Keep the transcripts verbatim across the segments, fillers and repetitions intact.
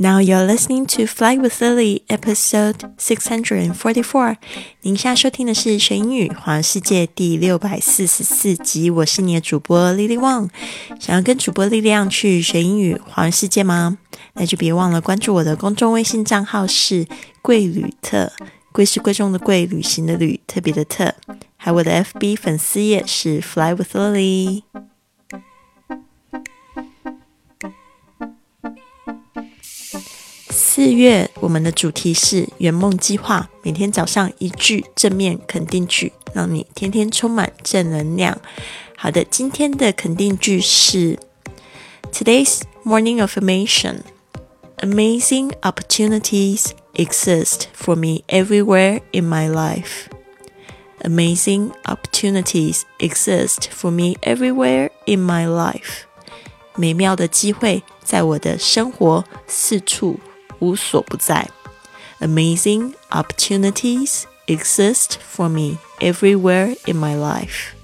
Now you're listening to Fly with Lily, episode six hundred forty-four. 您现在收听的是学英语环世界第六百四十四集，我是你的主播 Lily Wang。想要跟主播力量去学英语环世界吗？那就别忘了关注我的公众微信账号是贵旅特，贵是贵重的贵，旅行的旅，特别的特。还有我的 F B 粉丝页是 Fly with Lily。四月我们的主题是圆梦计划，每天早上一句正面肯定句，让你天天充满正能量。好的，今天的肯定句是 Today's morning affirmation. Amazing opportunities exist for me everywhere in my life. Amazing opportunities exist for me everywhere in my life. 美妙的机会在我的生活四处无所不在。Amazing opportunities exist for me everywhere in my life.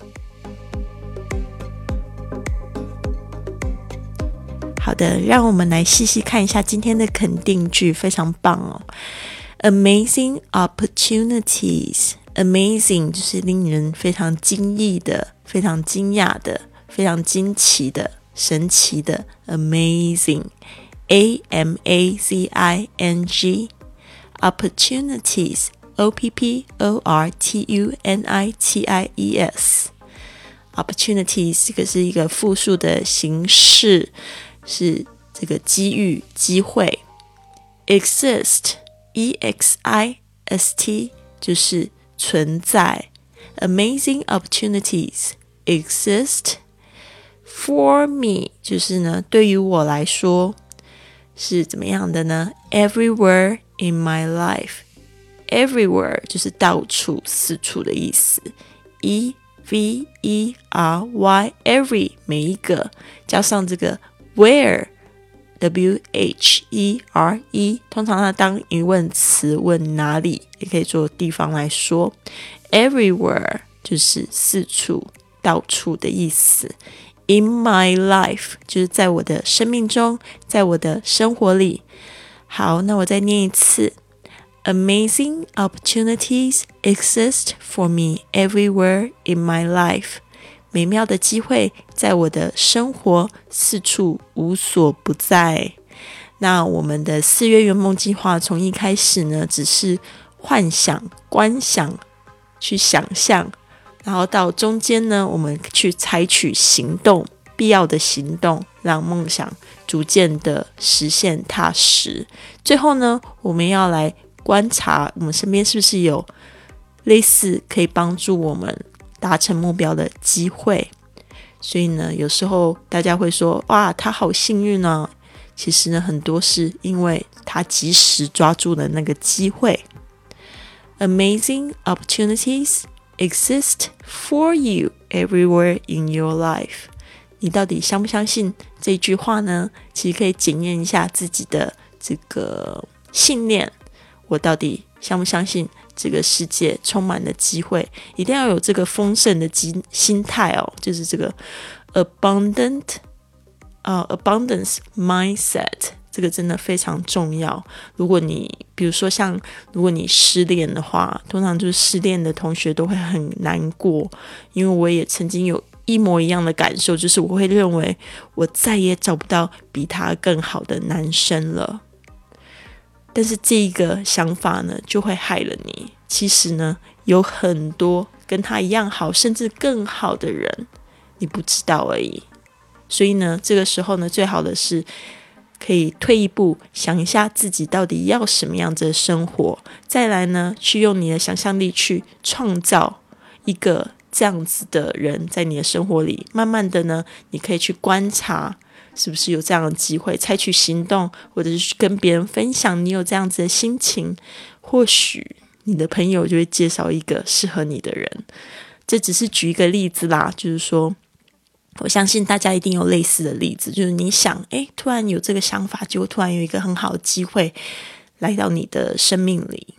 好的，让我们来细细看一下今天的肯定句，非常棒哦。Amazing opportunities. Amazing 就是令人非常惊异的，非常惊讶的，非常惊奇的，神奇的。Amazing.A M A Z I N G Opportunities O P P O R T U N I T I E S Opportunities 这个是一个复数的形式，是这个机遇机会。 Exist E X I S T 就是存在。 Amazing opportunities exist for me 就是呢对于我来说是怎么样的呢？ Everywhere in my life. Everywhere 就是到处四处的意思。 E V E R Y Every 每一个加上这个 where W H E R E 通常它当疑问词问哪里，也可以做地方来说。 Everywhere 就是四处到处的意思。In my life 就是在我的生命中，在我的生活里。好，那我再念一次。Amazing opportunities exist for me everywhere in my life. 美妙的机会在我的生活四处无所不在。那我们的四月圆梦计划从一开始呢，只是幻想、观想、去想象，然后到中间呢，我们去采取行动，必要的行动，让梦想逐渐的实现踏实。最后呢，我们要来观察我们身边是不是有类似可以帮助我们达成目标的机会。所以呢，有时候大家会说，哇，他好幸运啊。其实呢，很多是因为他及时抓住了那个机会。Amazing opportunities exist for you everywhere in your life. 你到底相不相信这句话呢？其实可以检验一下自己的这个信念，我到底相不相信这个世界充满了机会。一定要有这个丰盛的心态哦，就是这个 abundant、uh, abundance mindset，这个真的非常重要。如果你比如说像如果你失恋的话，通常就是失恋的同学都会很难过，因为我也曾经有一模一样的感受，就是我会认为我再也找不到比他更好的男生了。但是这个想法呢，就会害了你。其实呢，有很多跟他一样好，甚至更好的人，你不知道而已。所以呢，这个时候呢，最好的是可以退一步，想一下自己到底要什么样子的生活，再来呢，去用你的想象力去创造一个这样子的人在你的生活里。慢慢的呢，你可以去观察是不是有这样的机会，采取行动，或者是跟别人分享你有这样子的心情，或许你的朋友就会介绍一个适合你的人。这只是举一个例子啦，就是说我相信大家一定有类似的例子，就是你想诶突然有这个想法，结果突然有一个很好的机会来到你的生命里。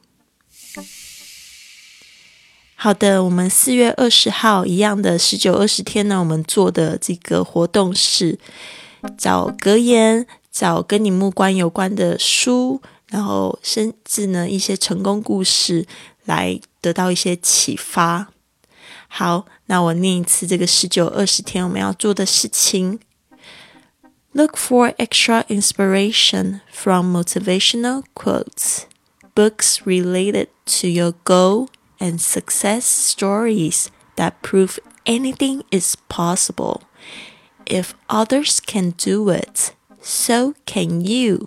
好的，我们四月二十号一样的十九、二十天呢，我们做的这个活动是找格言找跟你目光有关的书，然后甚至呢一些成功故事来得到一些启发。好，那我念一次这个十九二十天我们要做的事情。Look for extra inspiration from motivational quotes, books related to your goal, and success stories that prove anything is possible. If others can do it, so can you.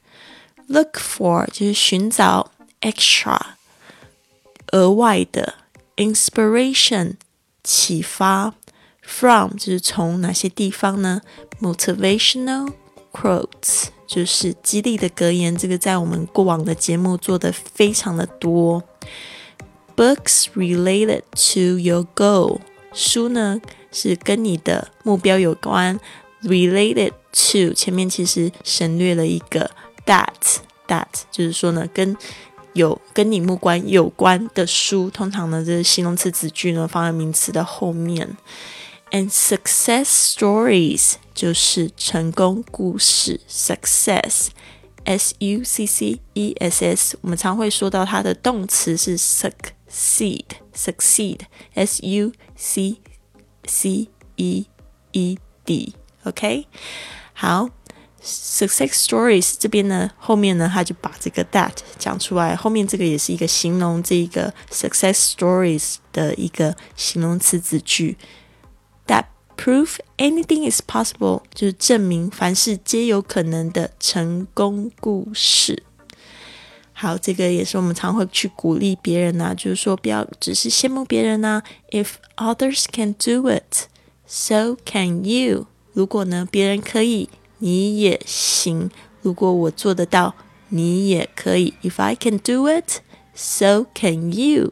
Look for 就是寻找 extra 额外的 inspiration 启发 from 就是从哪些地方呢？ motivational quotes 就是激励的格言，这个在我们过往的节目做得非常的多。 Books related to your goal 书呢是跟你的目标有关， related to 前面其实省略了一个 that that 就是说呢跟有跟你目光有关的书，通常呢这形容词子句呢放在名词的后面。 And success stories 就是成功故事， success S U C C E S S 我们常会说到它的动词是 succeed succeed S U C C E E D OK 好， success stories 这边呢后面呢他就把这个 that 讲出来，后面这个也是一个形容这个 success stories 的一个形容词子句， that prove anything is possible 就是证明凡事皆有可能的成功故事。好，这个也是我们常会去鼓励别人啊，就是说不要只是羡慕别人啊， If others can do it, so can you 如果呢别人可以你也行，如果我做得到你也可以， If I can do it, so can you.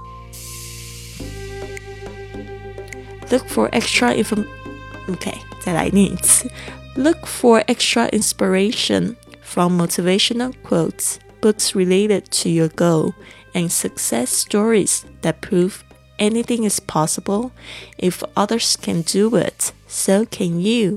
Look for extra information. OK, 再来念一次。 Look for extra inspiration from motivational quotes, books related to your goal, and success stories that prove anything is possible. If others can do it, so can you.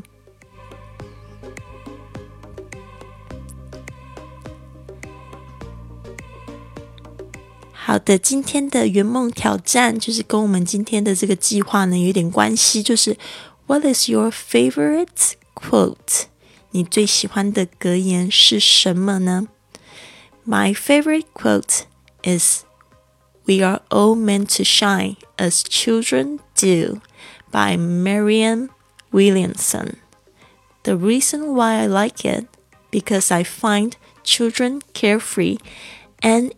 好的，今天的圆梦挑战就是跟我们今天的这个计划呢有点关系，就是 What is your favorite quote? 你最喜欢的格言是什么呢？ My favorite quote is We are all meant to shine as children do by Marianne Williamson. The reason why I like it because I find children carefree and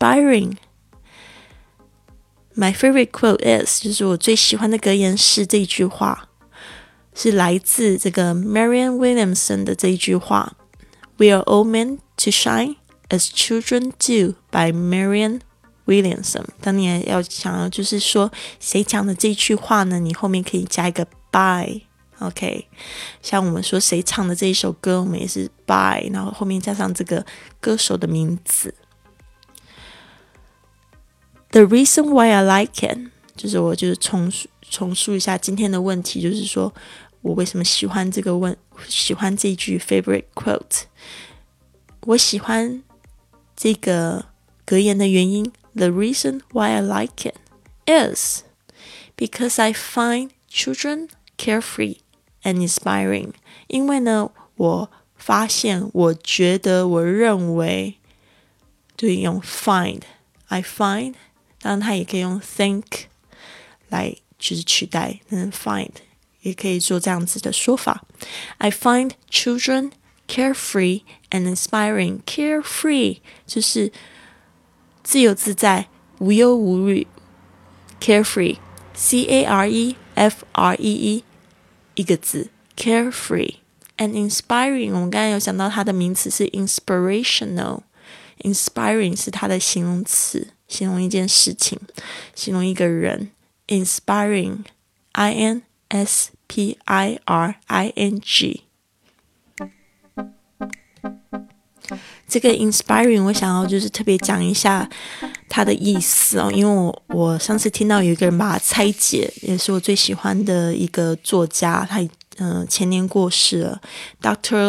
inspiring.My favorite quote is 就是我最喜欢的格言是这一句话，是来自这个 Marianne Williamson 的这一句话 We are all meant to shine as children do by Marianne Williamson。 当你要想要就是说谁讲的这句话呢，你后面可以加一个 by OK， 像我们说谁唱的这一首歌，我们也是 by 然后后面加上这个歌手的名字。The reason why I like it 就是我就是重述重述一下今天的问题，就是说我为什么喜欢这个问喜欢这一句 favorite quote。 我喜欢这个格言的原因 The reason why I like it is because I find children carefree and inspiring。 因为呢我发现我觉得我认为对用 find I find当然它也可以用 think 来就是取代，但 find 也可以做这样子的说法。 I find children carefree and inspiring. Carefree 就是自由自在无忧无虑， carefree C A R E F R E E 一个字 carefree and inspiring 我们刚才有讲到它的名词是 inspirational， inspiring 是它的形容词，形容一件事情，形容一个人 inspiring I N S P I R I N G。 这个 inspiring 我想要就是特别讲一下它的意思哦，因为我我上次听到有一个人把它拆解，也是我最喜欢的一个作家，他呃前年过世了 Doctor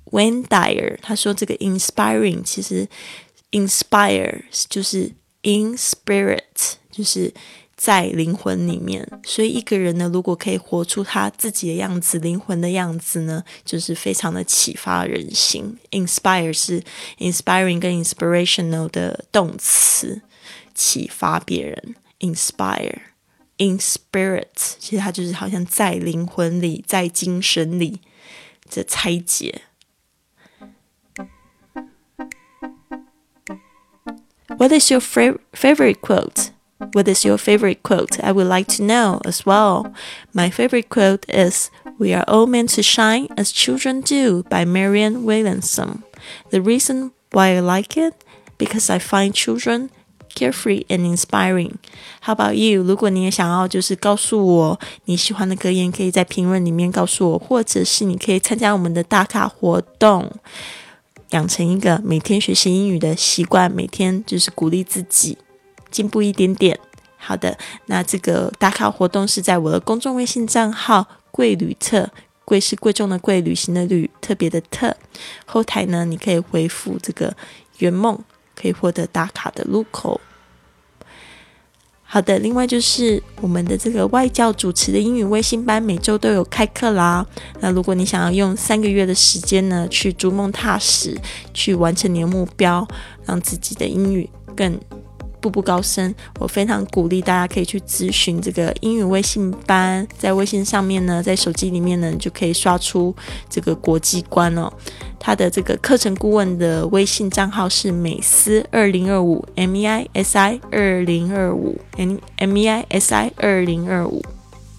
Wayne Dyer， 他说这个 inspiring 其实 inspire 就是 in spirit， 就是在灵魂里面，所以一个人呢，如果可以活出他自己的样子，灵魂的样子呢，就是非常的启发人心。Inspire 是 inspiring 跟 inspirational 的动词，启发别人。Inspire in spirit 其实它就是好像在灵魂里，在精神里的拆解。What is your favorite quote?What is your favorite quote? I would like to know as well. My favorite quote is, "We are all meant to shine as children do" by Marianne Williamson. The reason why I like it? Because I find children carefree and inspiring. How about you? 如果你也想要就是告诉我你喜欢的格言，可以在评论里面告诉我，或者是你可以参加我们的打卡活动，养成一个每天学习英语的习惯，每天就是鼓励自己进步一点点。好的，那这个打卡活动是在我的公众微信账号贵旅特，贵是贵重的贵，旅行的旅，特别的特。后台呢，你可以回复这个圆梦，可以获得打卡的入口。好的，另外就是我们的这个外教主持的英语微信班每周都有开课啦。那如果你想要用三个月的时间呢，去逐梦踏实，去完成你的目标，让自己的英语更步步高升，我非常鼓励大家可以去咨询这个英语微信班。在微信上面呢，在手机里面呢，你就可以刷出这个国际观哦。他的这个课程顾问的微信账号是美思二零二五 M E I S I 二零二五 M E I S I 二零二五。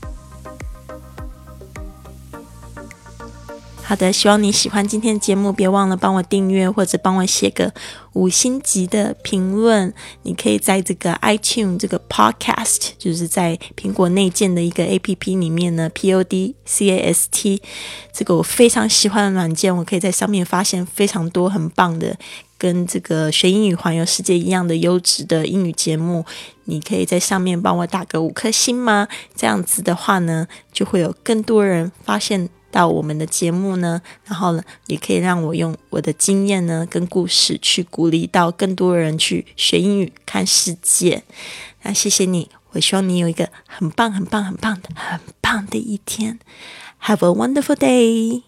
好的，希望你喜欢今天的节目，别忘了帮我订阅或者帮我写个五星级的评论。你可以在这个 iTunes 这个 Podcast， 就是在苹果内建的一个 A P P 里面呢 P O D C A S T， 这个我非常喜欢的软件，我可以在上面发现非常多很棒的跟这个学英语环游世界一样的优质的英语节目。你可以在上面帮我打个五颗星吗？这样子的话呢，就会有更多人发现到我们的节目呢，然后呢，也可以让我用我的经验呢跟故事去鼓励到更多人去学英语看世界。那谢谢你，我希望你有一个很棒很棒很棒的很棒的一天。Have a wonderful day!